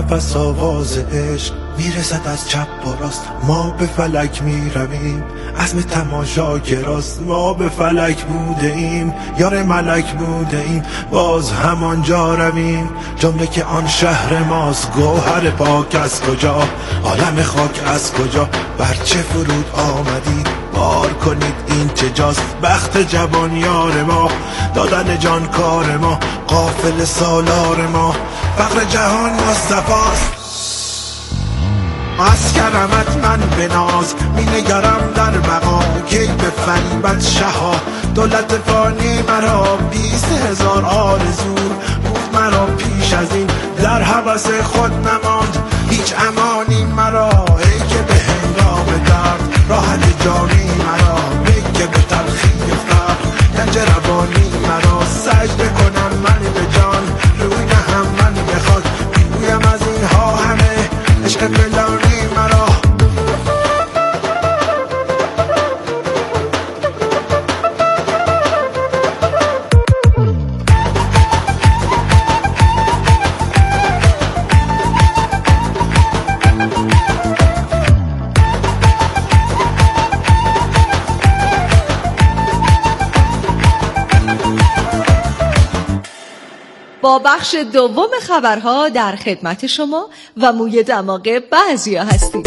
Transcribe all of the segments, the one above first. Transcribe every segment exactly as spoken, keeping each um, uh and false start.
نفس آواز عشق میرسد از چپ و راست. ما به فلک میرویم عزم تماشا گراست. ما به فلک بوده ایم یار ملک بوده ایم باز همانجا رویم. جمله که آن شهر ماست گوهر پاک از کجا عالم خاک از کجا. بر چه فرود آمدید بار کنید این چه جاست. بخت جوان یار ما دادن جان کار ما قافل سالار ما فقر جهان مصطفاست. از کرمت من به ناز می نگرم در بقا کی به فریبت شها. دولت فانی مرا بیست هزار آرزو بود مرا پیش از این در هوس خود نماند هیچ امانی مرا. ای که به هنگام درد راحت جانی مرا ای که به تلخی فقر گنج روانی مرا. سجده کنم من به جان روی نهم من به خاک میگویم از اینها همه عشق فلانی مرا. با بخش دوم خبرها در خدمت شما و موی دماغ بعضیا هستیم.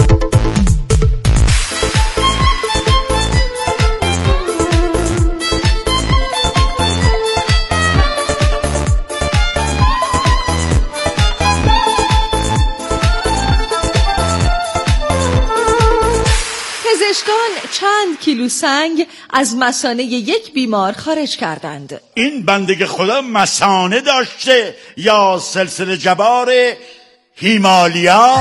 پزشکان چند کیلو سنگ از مثانه یک بیمار خارج کردند. این بندگی خدا مثانه داشته یا سلسله جبار هیمالیا؟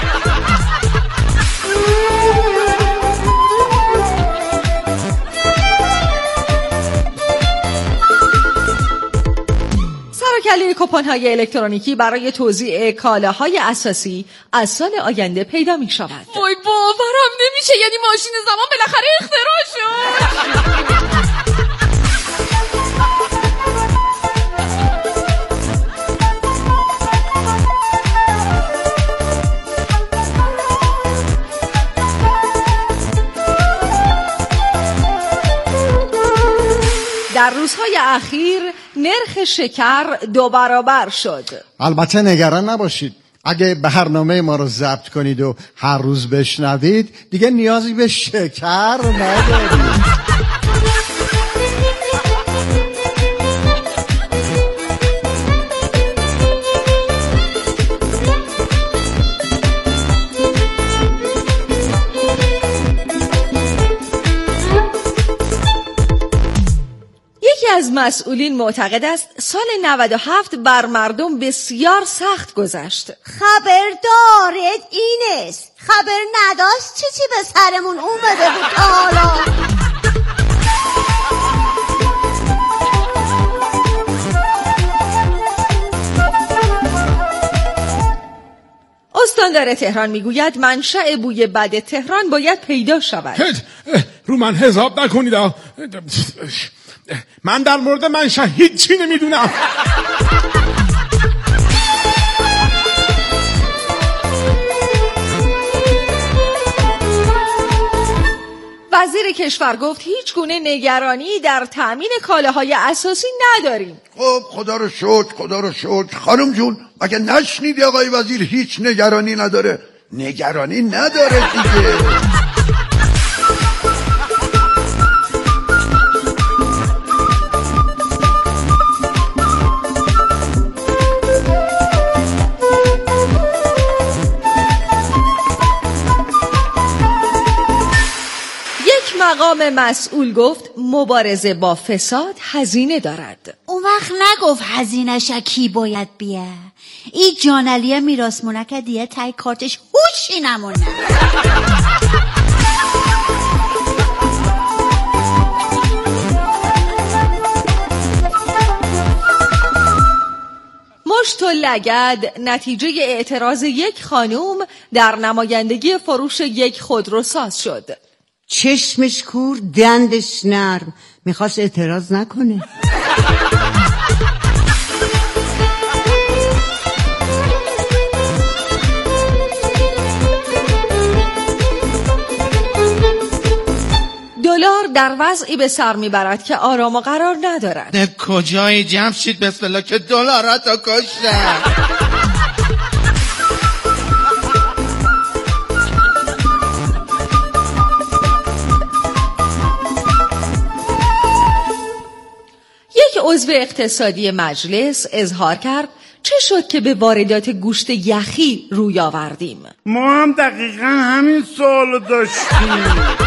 سرکله کوپن‌های الکترونیکی برای توزیع کالاهای اساسی از سال آینده پیدا می شود. وای باورم نمیشه، یعنی ماشین زمان بالاخره اختراع شد. در روزهای اخیر نرخ شکر دو برابر شد. البته نگران نباشید، اگه برنامه ما رو ضبط کنید و هر روز بشنوید دیگه نیازی به شکر ندارید. از مسئولین معتقد است سال نود و هفت بر مردم بسیار سخت گذشت. خبردارت این است، خبر نداشت چی چی به سرمون اومده بود حالا. استاندار تهران میگوید منشأ بوی بد تهران باید پیدا شود. رو من حساب نکنید، من در مورد منشأ هیچی نمیدونم. وزیر کشور گفت هیچ گونه نگرانی در تامین کالاهای اساسی نداریم. خب خدا رو شکر، خدا رو شکر. خانم جون مگه نشنیدی آقای وزیر هیچ نگرانی نداره؟ نگرانی نداره دیگه. مقام مسئول گفت مبارزه با فساد هزینه دارد. اون وقت نگفت هزینه شکی باید بیه. این جانلیه میراث مونکه دیگه تای کارتش هوشی نمونه. مشت و لگد نتیجه اعتراض یک خانوم در نمایندگی فروش یک خودروساز شد. چشمش کور دندش نرم، میخواست اعتراض نکنه. وضعی به سر میبرد که آرام و قرار ندارد. نه کجای جمشید بسم الله که دلاراتو کشتن. یک عضو اقتصادی مجلس اظهار کرد چه شد که به واردات گوشت یخی روی آوردیم؟ ما هم دقیقا همین سوالو داشتیم.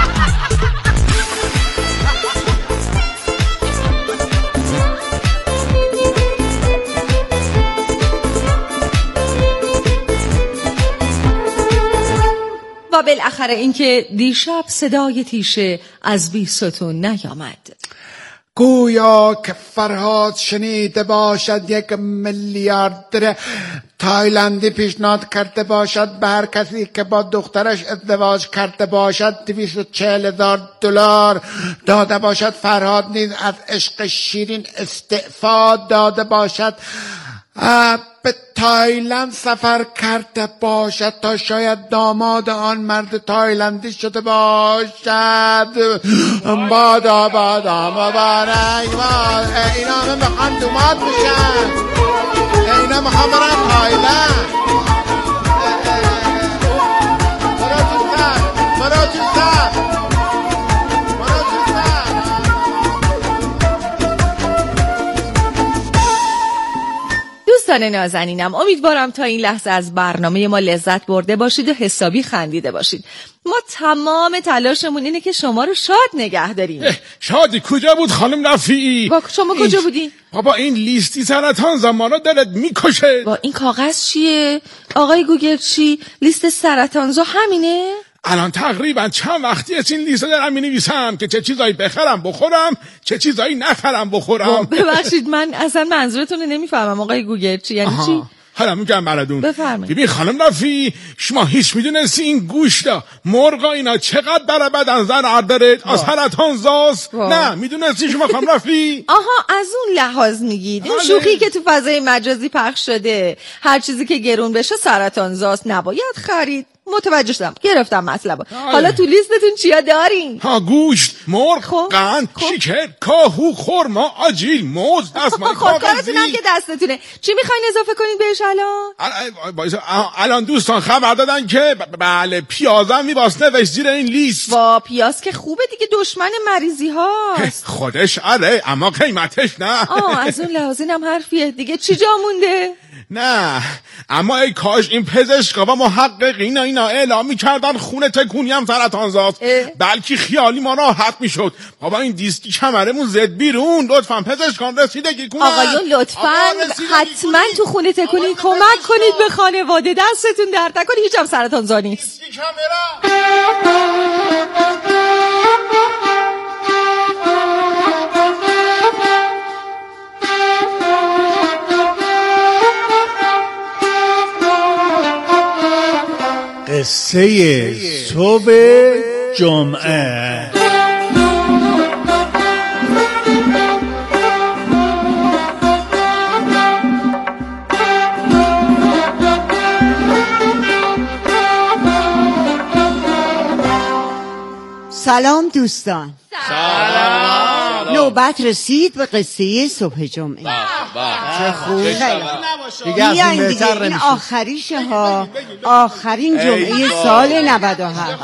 و بالاخره اینکه دیشب صدای تیشه از بیستون نیامد. گویا که فرهاد شنیده باشد یک میلیاردر تایلندی پیشنهاد کرده باشد به هر کسی که با دخترش ازدواج کرده باشد دویست و چهل هزار دلار داده باشد. فرهاد نیز از عشق شیرین استعفا داده باشد، به تایلند سفر کرده باشد تا شاید داماد آن مرد تایلندی شده باشد. بادا بادا مبارک باد. اینا همه میخوان دوماد بشن، اینا میخوان برن تایلند. برو تو سر، برو تو سر. دوستان نازنینم، امیدوارم تا این لحظه از برنامه ما لذت برده باشید و حسابی خندیده باشید. ما تمام تلاشمون اینه که شما رو شاد نگه داریم. شادی کجا بود خانم رفیعی؟ با شما کجا بودی؟ بابا این لیستی سرطان زمانا دلت میکشه. با این کاغذ چیه؟ آقای گوگل چی؟ لیست سرطانزا همینه؟ الان تقریبا چند وقتی از این لیست دارم می نویسم که چه چیزایی بخرم بخورم، چه چیزایی نخرم بخورم. ببخشید من اصلا منظورتون رو نمیفهمم آقای گوگل چی یعنی چی؟ حالا میگم براتون. بفرمایید. ببین خانم رفی، شما هیچ میدونستی این گوشتا مرغا اینا چقدر برای بدن ضرر داره؟ از سرطان زاست؟ نه میدونستی شما خانم رفی؟ آها از اون لحاظ میگید. این شوخی که تو فضای مجازی پخش شده هر چیزی که گرون بشه سرطان زاست نباید خرید. متوجه شدم، گرفتم مطلب. حالا تو لیستتون چیا دارین؟ ها گوشت، مرغ، قند، شکر، کاهو، خرما، آجیل، موز، دستمال کاغذی. خودکارتون هم که دستتونه. چی میخواین اضافه کنین بهش الان؟ الان دوستان خبر دادن که بله پیازم میباسته و زیر این لیست. با پیاز که خوبه دیگه، دشمن مریضی هاست. خودش آره اما قیمتش نه. آه از اون لحاظ اینم حرفیه دیگه. چی جا مونده؟ نه اما ای کاش این پزشکا و محققین اینا اعلام می‌کردن خون تکونی هم سرطان زاست، بلکه خیالی ما راحت میشد. بابا این دیستی کمرمون زد بیرون. لطفا پزشکان رسیدگی کنن. آقایون لطفا حتما تو خون تکونی کمک کنید به خانواده. دستتون درد نکنه، هیچ هم سرطان زا نیست. قصه صبح جمعه. سلام دوستان. سلام. نوبت رسید به قصه صبح جمعه. چه خوب. دیگه از این بهتر این آخریشه ها، آخرین جمعه سال نود و هفت.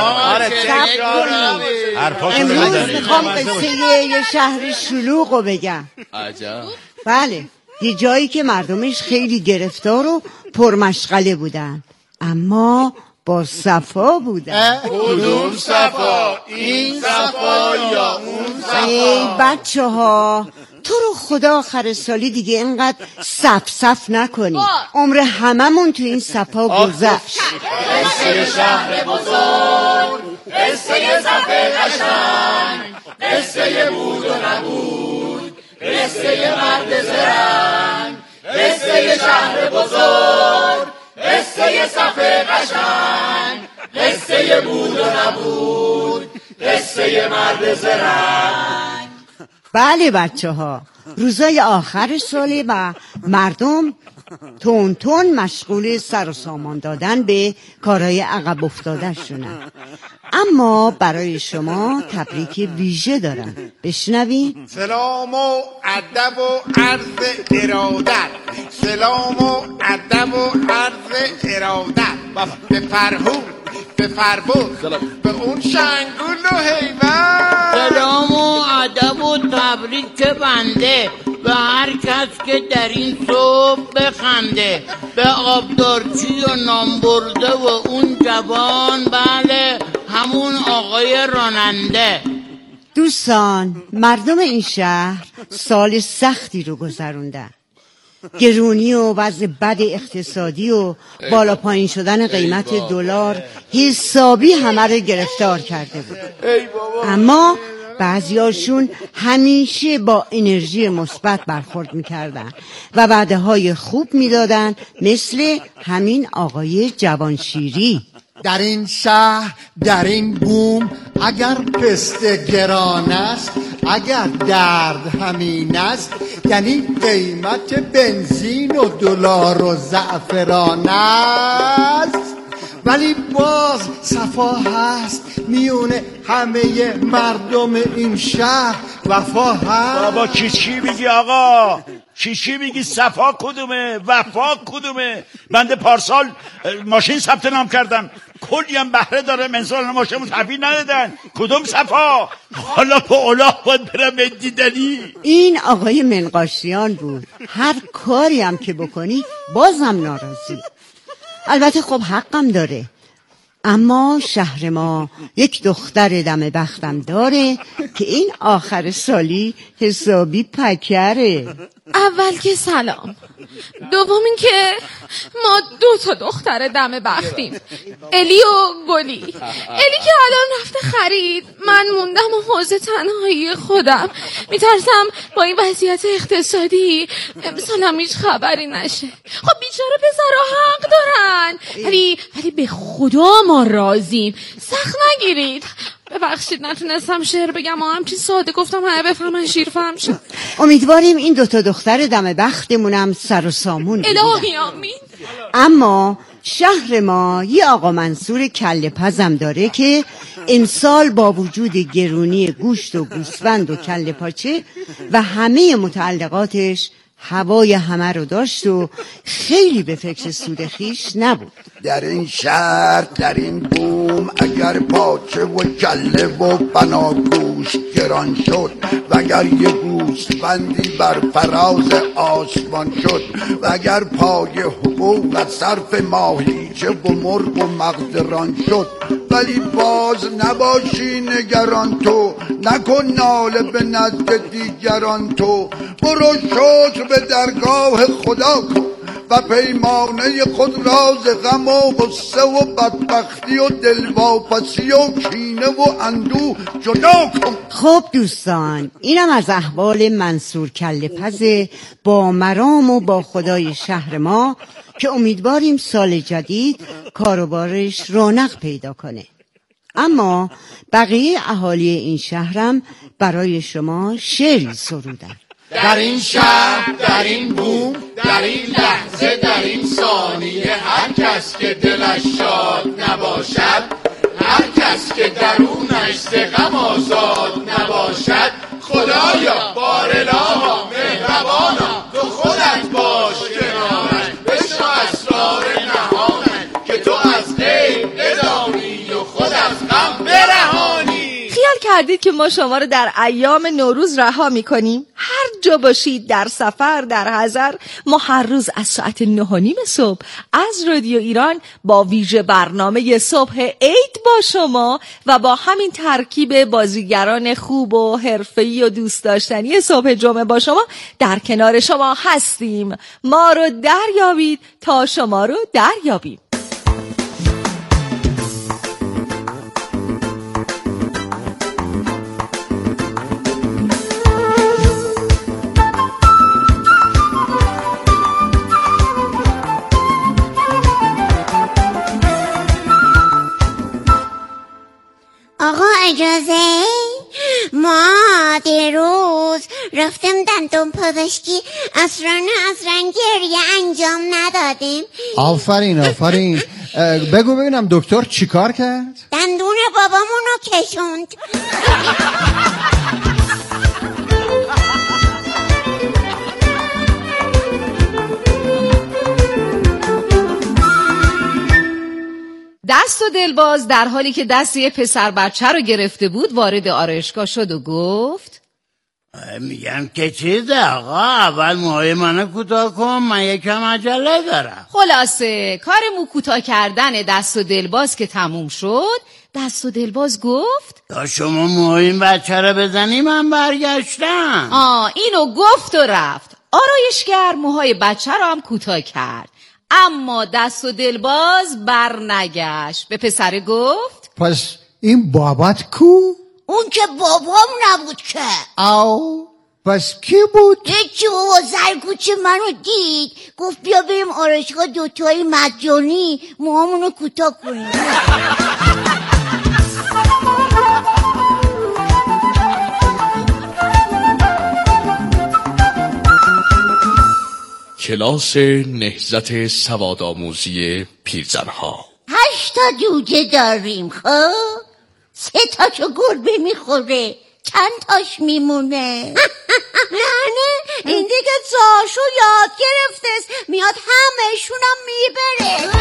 امروز میخوام قصه یه شهر شلوغ رو بگم. بله، یه جایی که مردمش خیلی گرفتار و پرمشغله بودن، اما با صفا بودن. کدوم صفا؟ این صفا یا اون صفا؟ ای بچه ها، تو رو خدا آخر سالی دیگه اینقدر صف صف نکنی. عمر هممون تو این صفا گذشت. قصه شهر بزرگ، قصه صف قشنگ، قصه بود و نبود، قصه مرد زرنگ. قصه شهر بزرگ، قصه صف قشنگ، قصه بود و نبود، قصه مرد زرنگ. بله بچه ها، روزای آخر ساله و مردم تون تون مشغول سر و سامان دادن به کارهای عقب افتاده شدن. اما برای شما تبریک ویژه دارم. بشنوین. سلام و ادب و عرض ارادت، سلام و ادب و عرض ارادت به فرهود، به فربود، به اون شنگول و حیوان. سلام و ادب و تبریک بنده به هر کس که در این صبح بخنده، به آبدارچی و نامبرده و اون جوان، بله همون آقای راننده. دوستان، مردم این شهر سال سختی رو گذروندن. گرونی و وضع بد اقتصادی و بالا پایین شدن قیمت دلار حسابی همه رو گرفتار کرده بود. اما بعضیاشون همیشه با انرژی مثبت برخورد میکردن و وعده های خوب میدادن، مثل همین آقای جوانشیری. در این شهر، در این بوم، اگر پسته گران است، اگر درد همین است، یعنی قیمت بنزین و دلار و زعفران است، ولی باز صفا هست میون همه مردم این شهر. وفا هست. بابا چی چی میگی آقا؟ چی چی میگی؟ صفا کدومه؟ وفا کدومه؟ بنده پارسال ماشین ثبت نام کردم، کلی هم بهره داره، منسال ماشین تحویل ندادن. کدوم صفا؟ حالا با اولاه باید برم دیدنی. این آقای منقاشیان بود. هر کاری هم که بکنی بازم ناراضی. البته خب حقم داره، اما شهر ما یک دختر دم بختم داره که این آخر سالی حسابی پکره. اول که سلام، دوم این که ما دو تا دختر دم بختیم، الی و گلی. الی که الان رفته خرید، من موندم و حوزه تنهایی خودم. میترسم با این وضعیت اقتصادی امسالم هیچ خبری نشه. خب بیچاره پسرها حق دارن، ولی ولی به خدا ما راضیم، سخت نگیرید. ببخشید نتونستم شعر بگم، و همچین ساده گفتم همه بفهمن شیر فهم شد. امیدواریم این دوتا دختر دم بختمونم سر و سامون بگیرن. الهی آمین. اما شهر ما یه آقا منصور کله پزم داره که امسال با وجود گرونی گوشت و گوسفند و کله پاچه و همه متعلقاتش هوای همه رو داشت و خیلی به فکر سود خیش نبود. در این شهر، در این بوم، اگر پاچه و کله و بناگوش گران شد و اگر یه گوسفندی بر فراز آسمان شد و اگر پای حقوق و صرف ماهیچه و مرغ و مغزران شد، ولی باز نباشی نگران تو، نکن ناله به نزد دیگران تو، برو شکر به درگاه خدا کن و پیمانه خود راز غم و غصه و بدبختی و دلواپسی و کینه و اندوه جدا کن. خب دوستان، اینم از احوال منصور کله پزه با مرام و با خدای شهر ما که امیدواریم سال جدید کاروبارش رونق پیدا کنه. اما بقیه اهالی این شهرم برای شما شعری سرودن. در این شهر، در این بوم، در این لحظه، در این ثانیه، هر کس که دلش شاد نباشد، هر کس که درونش ز غم آزاد نباشد، خدایا بارالها مهربانا تو خودت باش کنارش، بشنو اسرار نهانش که تو از غیب بدانی و خود از غم برهانی. خیال کردید که ما شما رو در ایام نوروز رها میکنیم؟ هر جا باشید، در سفر، در حضر، ما هر روز از ساعت نه و نیم صبح از رادیو ایران با ویژه برنامه صبح عید با شما و با همین ترکیب بازیگران خوب و حرفه‌ای و دوست داشتنی صبح جمعه با شما در کنار شما هستیم. ما رو دریابید تا شما رو دریابیم. آقا اجازه، ما دیروز رفتم دندون پزشکی اصلا اصلا گریه انجام ندادیم. آفرین آفرین. بگو ببینم دکتر چی کار کرد؟ دندون بابامونو کشوند. دست و دلباز در حالی که دست یه پسر بچه رو گرفته بود وارد آرایشگاه شد و گفت میگم که چیزه آقا، اول موهای منو کوتاه کن، من یکم عجله دارم. خلاصه کار مو کوتاه کردن دست و دلباز که تموم شد، دست و دلباز گفت تا شما موهای این بچه رو بزنی من برگشتم. آه اینو گفت و رفت. آرایشگر موهای بچه رو هم کوتاه کرد، اما دست و دلباز بر نگشت. به پسر گفت پس این بابات کو؟ اون که بابام نبود که. او پس کی بود؟ یکی بابا زرگوچه منو دید گفت بیا بریم آرایشگاه دوتایی مجانی موهامونو کوتاه کنیم. کلاس نهضت سوادآموزی پیرزنها. هشتا دوده داریم خب، سه تاشو گربه میخوره، چند تاش میمونه؟ نه این دیگه زاشو یاد گرفته، میاد همه‌شونم میبره.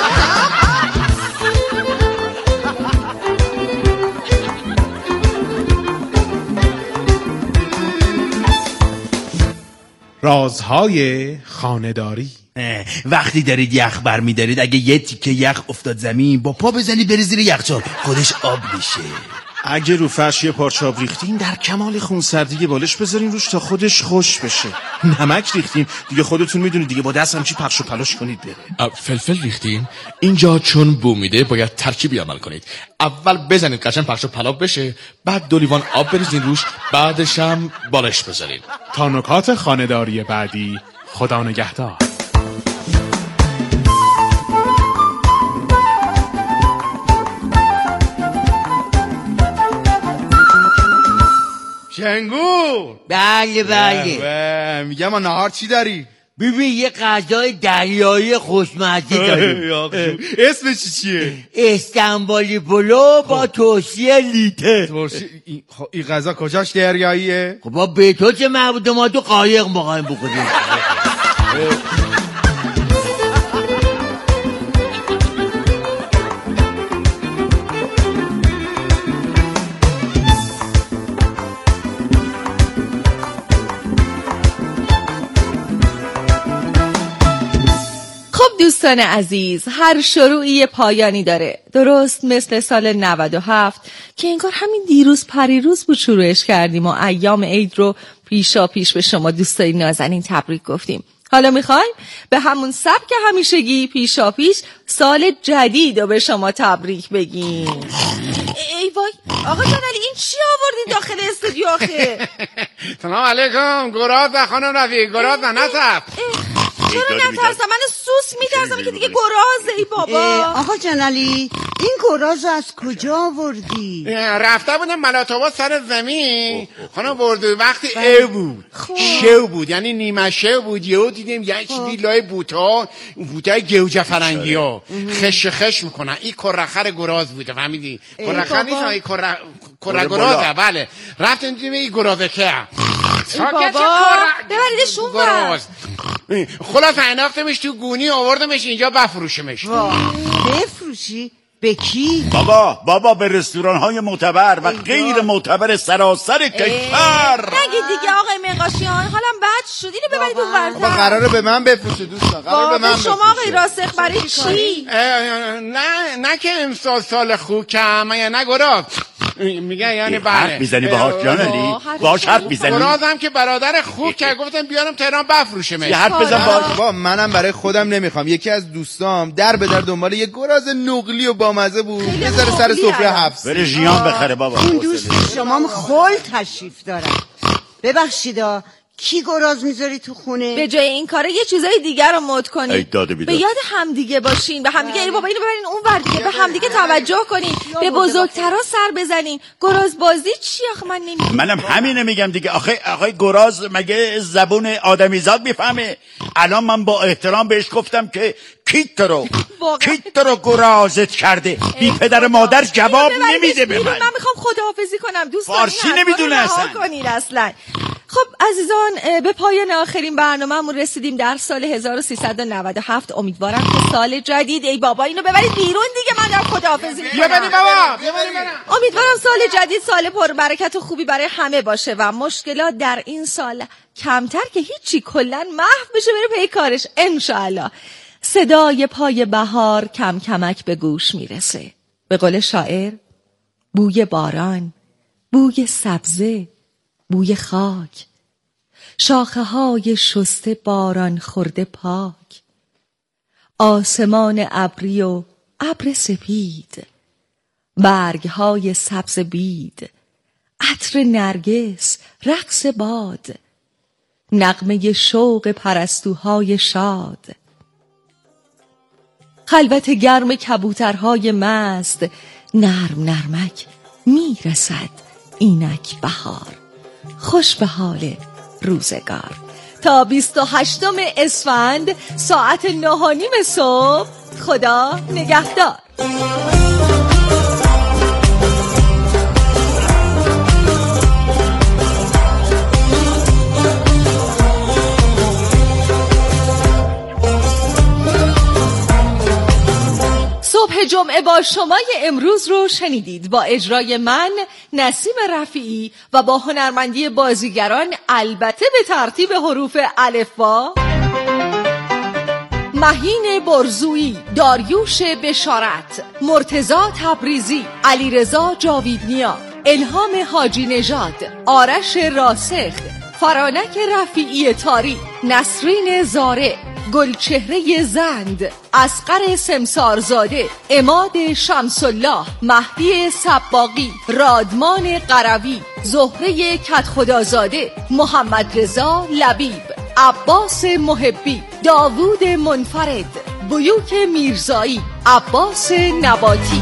رازهای خانه‌داری. وقتی دارید یخ بر میدارید اگه یه تیکه یخ افتاد زمین با پا بزنی بری زیر یخچال خودش آب میشه. اگه رو فرش یه پارچه آب ریختین در کمال خونسردی بالش بذارین روش تا خودش خوش بشه. نمک ریختین دیگه خودتون میدونید دیگه با دست همچی پخش و پلاش کنید بره. فلفل ریختین اینجا چون بو میده باید ترکیبی عمل کنید. اول بزنید قشنگ پخش و پلاک بشه، بعد دو لیوان آب بریزین روش، بعدش هم بالش بذارین. تا نکات خانه‌داری بعدی خدا نگهدار. شنگور. بله بله. میگم ما نهار چی داری؟ ببین یه غذای دریایی خوشمزه داریم. اسمش چیه؟ استنبالی پلو با توصیه لیته. این غذا کجاش دریاییه؟ خب با به تو چه مربوطه، ما تو قایق می‌خوایم بخوریم. دوستان عزیز، هر شروعی پایانی داره، درست مثل سال نود و هفت که انگار همین دیروز پریروز بود شروعش کردیم و ایام عید رو پیشا پیش به شما دوستای نازنین تبریک گفتیم. حالا میخوایم به همون سبک همیشگی پیشا پیش سال جدید رو به شما تبریک بگیم. ای وای آقا جان علی این چی آوردین داخل استودیو آخه؟ سلام علیکم. گراز خانم رفیق. گراز نصف. چرا نترسم؟ من سوس میترسم که دیگه گرازه. ای بابا آقا جنالی این گراز از کجا آوردی؟ رفته بودم ملاتابا سر زمین خانم بردو، وقتی ای بود شو بود یعنی نیمه شو بود، یهو دیدیم یه چیزی لای بوتا بوتای گوجه فرنگی ها خش خش میکنن. این کرخر گراز بوده فهمیدی؟ کرخر نیست این کره گرازه. بله رفتیم دیدیم این گرازه که بابا ببریدشون بر. خلاص انداختمش تو گونی آوردمش اینجا بفروشمش. بفروشی؟ به کی؟ بابا بابا به رستوران های معتبر و غیر معتبر سراسر کشور. نگید دیگه آقای منقاشیان، حالم بد شد. اینو ببرید اون ورتر. بابا قراره به من بفروشه دوستان، قراره به من بفروشه. شما آقای راسخ برای چی؟ نه نه که امسال سال خوکم یا نه گراز میگه یعنی بله حرف میزنی باهاش جانلی؟ باهاش حرف میزنی؟ گرازم که برادر خوک که گفتم بیارم تهران بفروشمش. یه حرف بزن باهاش. بابا منم برای خودم نمیخوام، یکی از دوستام در به در دنبال یه گراز نقلی و بامزه بود بذاره سر سفره حبس. بره ژیان بخره بابا. این دوست شما خل تشریف دارن. ببخشید کی گراز میذاری تو خونه؟ به جای این کاره یه چیزای دیگر رو مد کنین. به یاد همدیگه باشین، به همدیگه ای بابا اینو ببرین اون ور دیگه، به همدیگه توجه کنین، به بزرگترا سر بزنین. گراز بازی چی آخه من نمیدونم. منم همینه میگم دیگه. آخه آخه گراز مگه زبون آدمیزاد میفهمه؟ الان من با احترام بهش گفتم که کیت رو کیت رو گرازت کرده. بی پدر مادر جواب نمیده به من. من میخوام خداحافظی کنم دوستان. فارسی نمیدونه اصلا. اصلا خب عزیزان، به پایان آخرین برنامه‌مون رسیدیم در سال هزار و سیصد و نود و هفت. امیدوارم که سال جدید، ای بابا اینو ببرید بیرون دیگه، من دارم خداحافظی میکنم. بیا بریم بابا، بیا بریم. امیدوارم سال جدید سال پر برکت و خوبی برای همه باشه و مشکلات در این سال کمتر که هیچی کلا محو بشه بره پی کارش انشالله. صدای پای بهار کم کمک به گوش میرسه. به قول شاعر، بوی باران، بوی سبزه، بوی خاک، شاخه های شسته باران خورده پاک، آسمان ابری و ابر سپید، برگ های سبز بید، عطر نرگس، رقص باد، نغمه شوق پرستوهای شاد، خلوت گرم کبوترهای مست، نرم نرمک میرسد اینک بهار، خوش به حال روزگار. تا بیست و هشتم اسفند ساعت نه و نیم صبح. خدا نگهدار. صبح جمعه با شمای امروز رو شنیدید با اجرای من نسیم رفیعی و با هنرمندی بازیگران، البته به ترتیب حروف الفبا: مهین برزویی، داریوش بشارت، مرتضی تبریزی، علیرضا جاویدنیا، الهام حاجی نژاد، آرش راسخ، فرانک رفیعی تاری، نسرین زاره، گلچهره زند، اصغر سمسارزاده، عماد شمس‌الله، مهدی سباقی، رادمان قروی، زهره کدخدازاده، محمد رضا لبیب، عباس محبی، داوود منفرد، بیوک میرزایی، عباس نباتی.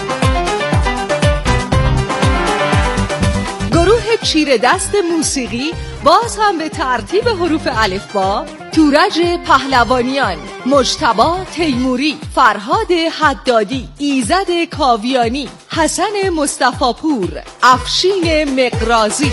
گروه چیره دست موسیقی باز هم به ترتیب حروف الفبا: تورج پهلوانیان، مجتبی تیموری، فرهاد حدادی، ایزد کاویانی، حسن مصطفی پور، افشین مقرازی.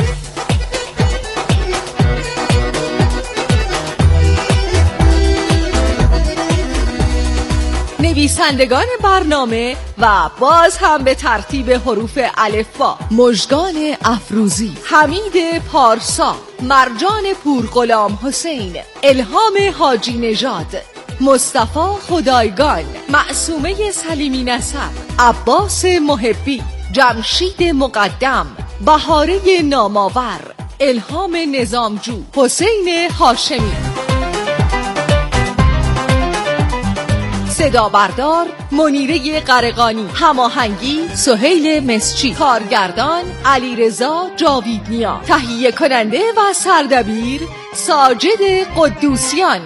نویسندگان برنامه و باز هم به ترتیب حروف الفبا: مژگان افروزی، حمید پارسا، مرجان پورغلام حسین، الهام حاجی نژاد، مصطفی خدایگان، معصومه سلیمی نسب، عباس محبی، جمشید مقدم، بهاره نامآور، الهام نظامجو، حسین هاشمی. صدا بردار منیره قرقانی، هماهنگی سهیل مسچی، کارگردان علیرضا جاویدنیا، تهیه کننده و سردبیر ساجد قدوسیان.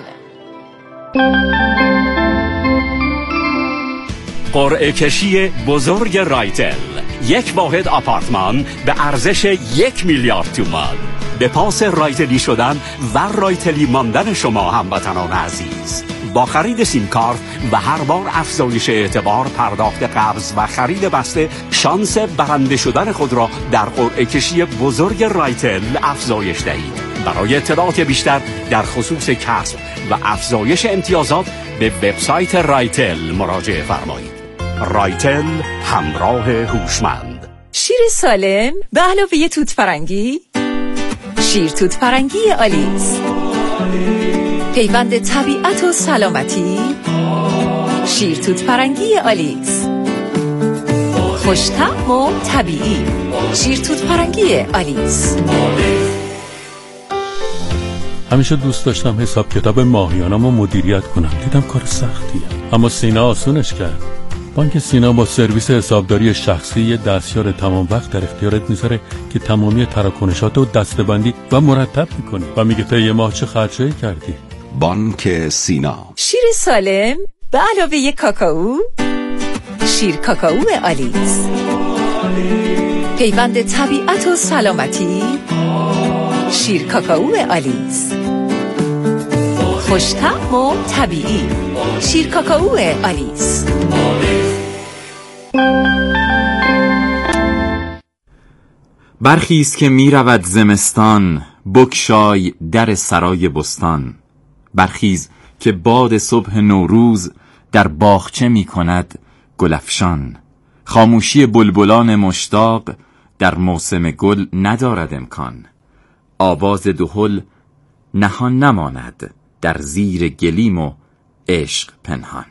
قرعه کشی بزرگ رایتل، یک واحد آپارتمان به ارزش یک میلیارد تومان. به پاس رایتلی شدن و رایتلی ماندن شما هموطنان عزیز، با خرید سیم کارت و هر بار افزایش اعتبار، پرداخت قبض و خرید بسته، شانس برنده شدن خود را در قرعه کشی بزرگ رایتل افزایش دهید. برای اطلاعات بیشتر در خصوص کسب و افزایش امتیازات به وبسایت رایتل مراجعه فرمایید. رایتل، همراه هوشمند. شیر سالم به علاوه توت فرنگی، شیر توت فرنگی آلیس، پیوند طبیعت و سلامتی. شیر توت فرنگی آلیس، خوش‌طعم و طبیعی. شیر توت فرنگی آلیس. همیشه دوست داشتم حساب کتاب ماهیانم رو مدیریت کنم. دیدم کار سختیه، اما سینا آسونش کرد. بانک سینا با سرویس حسابداری شخصی یه دستیار تمام وقت در اختیارت میذاره که تمامی تراکنشات رو دسته‌بندی و مرتب میکنی و میگه تا یه ماه چه خرجایی کردی. بانک سینا. شیر سالم به علاوه کاکائو، شیر کاکائو آلیس، پیوند طبیعت و سلامتی. شیر کاکائو آلیس، خوش‌طعم و طبیعی. شیر کاکائو آلیس. برخیز که می رود زمستان، بگشای در سرای بستان. برخیز که باد صبح نوروز در باغچه می کند گلفشان. خاموشی بلبلان مشتاق در موسم گل ندارد امکان. آواز دهل نهان نماند در زیر گلیم و عشق پنهان.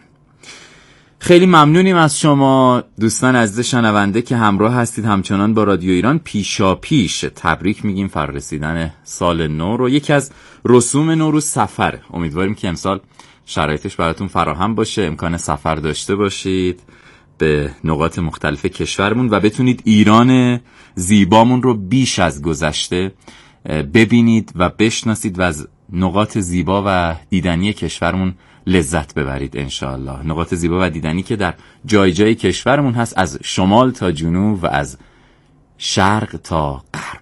خیلی ممنونیم از شما دوستان عزیز شنونده که همراه هستید همچنان با رادیو ایران. پیشا پیش تبریک میگیم فرارسیدن سال نو رو. یکی از رسوم نوروز سفر. امیدواریم که امسال شرایطش براتون فراهم باشه، امکان سفر داشته باشید به نقاط مختلف کشورمون و بتونید ایران زیبامون رو بیش از گذشته ببینید و بشناسید و از نقاط زیبا و دیدنی کشورمون لذت ببرید انشاءالله. نقاط زیبا و دیدنی که در جای جای کشورمون هست، از شمال تا جنوب و از شرق تا غرب.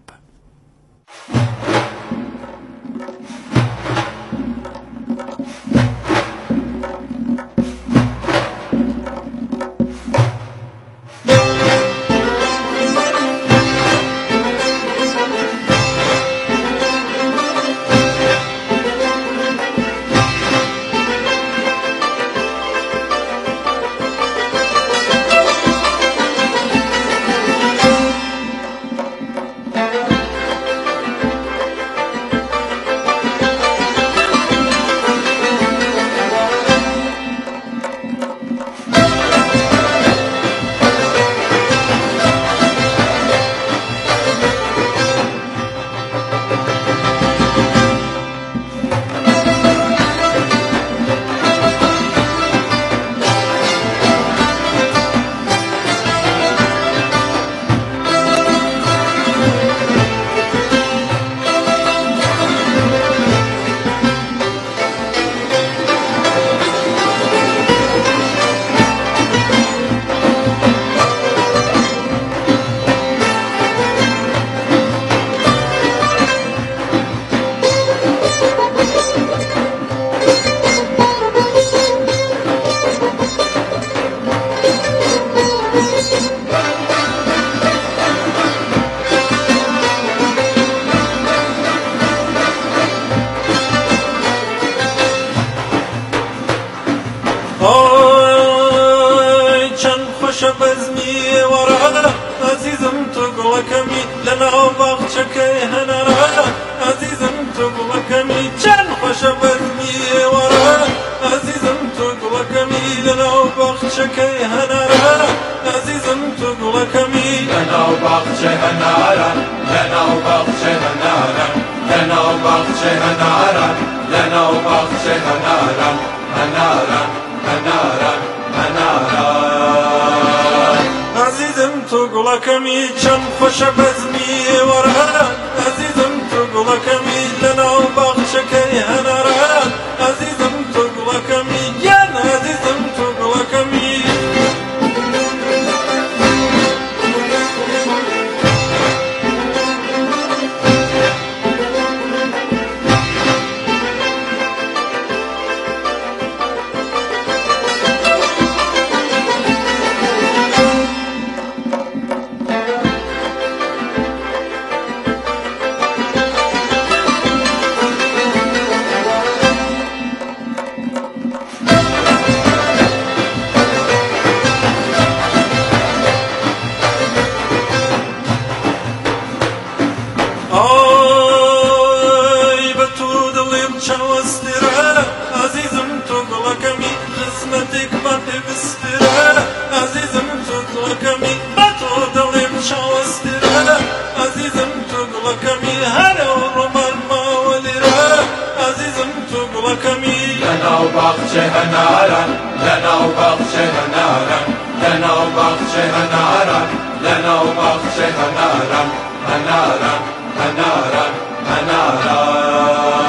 لنا وبخش هنارا لنا وبخش هنارا لنا بخش هنرم لنا بخش هنرم هنرم هنرم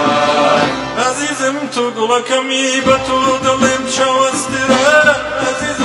هنرم عزیزم تو گلکمی به تو دلم شوستره عزیز